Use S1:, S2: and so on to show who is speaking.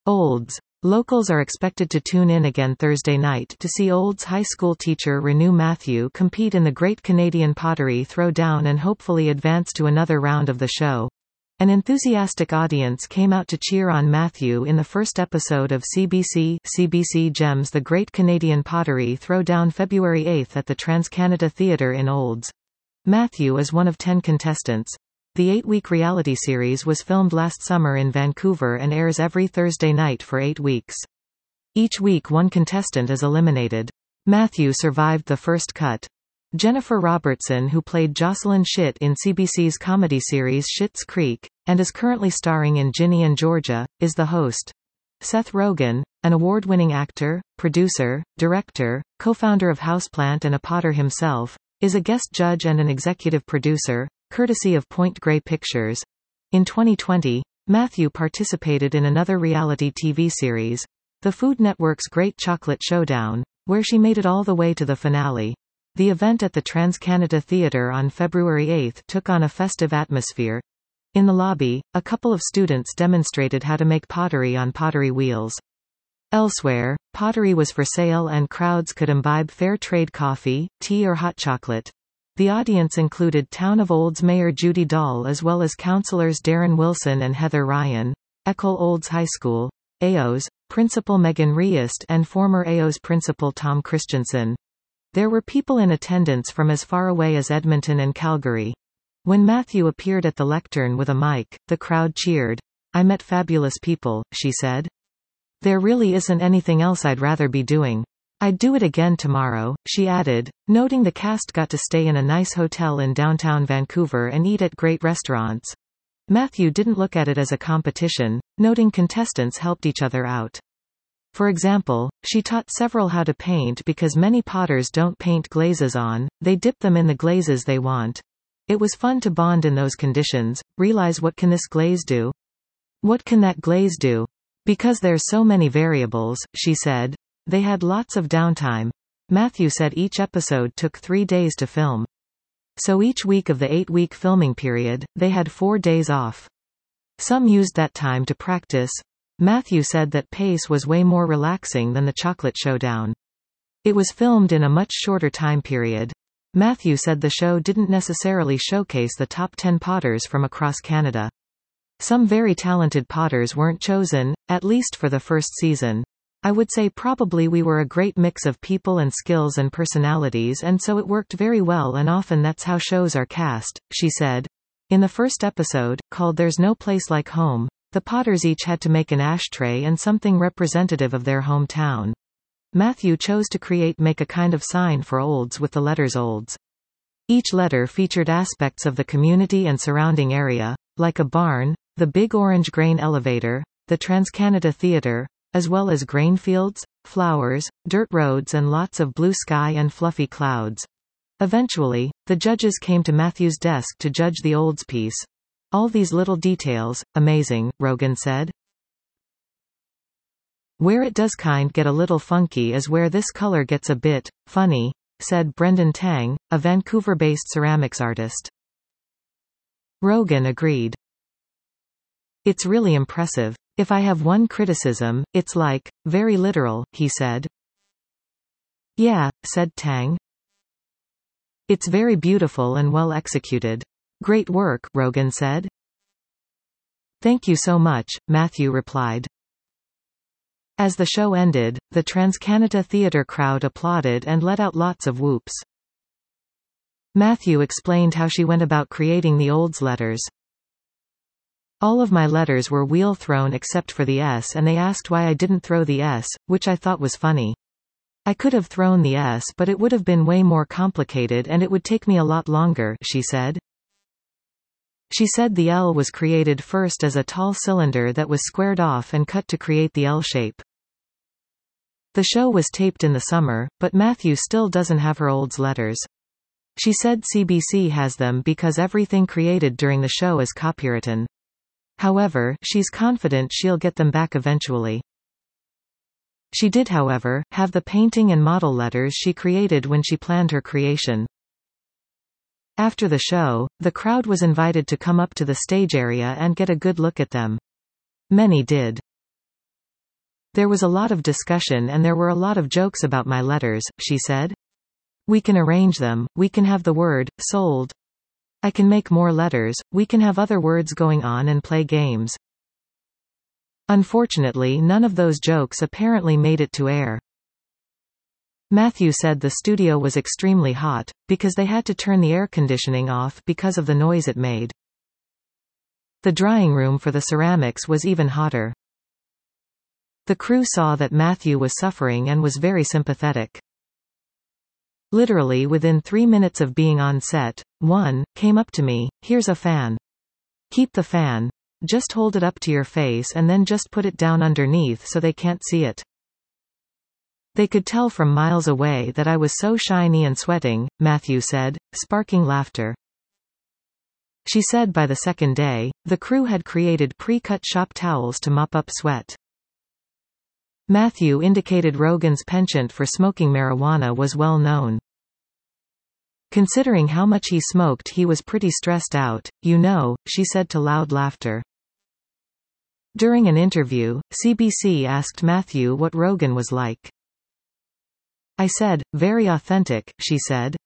S1: Olds. Locals are expected to tune in again Thursday night to see Olds high school teacher Renew Matthew compete in the Great Canadian Pottery Throwdown and hopefully advance to another round of the show. An enthusiastic audience came out to cheer on Matthew in the first episode of CBC Gems The Great Canadian Pottery Throwdown February 8 at the TransCanada Theatre in Olds. Matthew is one of 10 contestants. The 8-week reality series was filmed last summer in Vancouver and airs every Thursday night for 8 weeks. Each week one contestant is eliminated. Matthew survived the first cut. Jennifer Robertson, who played Jocelyn Schitt in CBC's comedy series Schitt's Creek, and is currently starring in Ginny and Georgia, is the host. Seth Rogen, an award-winning actor, producer, director, co-founder of Houseplant and a potter himself, is a guest judge and an executive producer, courtesy of Point Grey Pictures. In 2020, Matthew participated in another reality TV series, the Food Network's Great Chocolate Showdown, where she made it all the way to the finale. The event at the TransCanada Theatre on February 8 took on a festive atmosphere. In the lobby, a couple of students demonstrated how to make pottery on pottery wheels. Elsewhere, pottery was for sale and crowds could imbibe fair trade coffee, tea or hot chocolate. The audience included Town of Olds Mayor Judy Dahl as well as councillors Darren Wilson and Heather Ryan, Ecole Olds High School, AO's Principal Megan Riest and former AO's Principal Tom Christensen. There were people in attendance from as far away as Edmonton and Calgary. When Matthew appeared at the lectern with a mic, the crowd cheered. "I met fabulous people," she said. "There really isn't anything else I'd rather be doing. I'd do it again tomorrow," she added, noting the cast got to stay in a nice hotel in downtown Vancouver and eat at great restaurants. Matthew didn't look at it as a competition, noting contestants helped each other out. For example, she taught several how to paint because many potters don't paint glazes on, they dip them in the glazes they want. It was fun to bond in those conditions, realize what can this glaze do? What can that glaze do? Because there's so many variables, she said. They had lots of downtime. Matthew said each episode took 3 days to film. So each week of the 8-week filming period, they had 4 days off. Some used that time to practice. Matthew said that pace was way more relaxing than the Chocolate Showdown. It was filmed in a much shorter time period. Matthew said the show didn't necessarily showcase the top 10 potters from across Canada. Some very talented potters weren't chosen, at least for the first season. "I would say probably we were a great mix of people and skills and personalities and so it worked very well and often that's how shows are cast," she said. In the first episode, called There's No Place Like Home, the potters each had to make an ashtray and something representative of their hometown. Matthew chose to make a kind of sign for Olds with the letters Olds. Each letter featured aspects of the community and surrounding area, like a barn, the Big Orange Grain Elevator, the TransCanada Theatre, as well as grain fields, flowers, dirt roads and lots of blue sky and fluffy clouds. Eventually, the judges came to Matthew's desk to judge the Olds piece. "All these little details, amazing," Rogen said. "Where it does get a little funky is where this color gets a bit funny," said Brendan Tang, a Vancouver-based ceramics artist. Rogen agreed. "It's really impressive. If I have one criticism, it's very literal," he said. "Yeah," said Tang. "It's very beautiful and well executed. Great work," Rogen said. "Thank you so much," Matthew replied. As the show ended, the TransCanada Theatre crowd applauded and let out lots of whoops. Matthew explained how she went about creating the Olds letters. "All of my letters were wheel thrown except for the S and they asked why I didn't throw the S, which I thought was funny. I could have thrown the S but it would have been way more complicated and it would take me a lot longer," she said. She said the L was created first as a tall cylinder that was squared off and cut to create the L shape. The show was taped in the summer, but Matthew still doesn't have her Olds letters. She said CBC has them because everything created during the show is copywritten. However, she's confident she'll get them back eventually. She did, however, have the painting and model letters she created when she planned her creation. After the show, the crowd was invited to come up to the stage area and get a good look at them. Many did. There was a lot of discussion and there were a lot of jokes about my letters, she said. We can arrange them, we can have the word, sold. I can make more letters, we can have other words going on and play games. Unfortunately, none of those jokes apparently made it to air. Matthew said the studio was extremely hot, because they had to turn the air conditioning off because of the noise it made. The drying room for the ceramics was even hotter. The crew saw that Matthew was suffering and was very sympathetic. Literally within 3 minutes of being on set, one came up to me, "Here's a fan. Keep the fan. Just hold it up to your face and then just put it down underneath so they can't see it." They could tell from miles away that I was so shiny and sweating, Matthew said, sparking laughter. She said by the second day, the crew had created pre-cut shop towels to mop up sweat. Matthew indicated Rogen's penchant for smoking marijuana was well known. Considering how much he smoked, he was pretty stressed out, you know, she said to loud laughter. During an interview, CBC asked Matthew what Rogen was like. I said, very authentic, she said.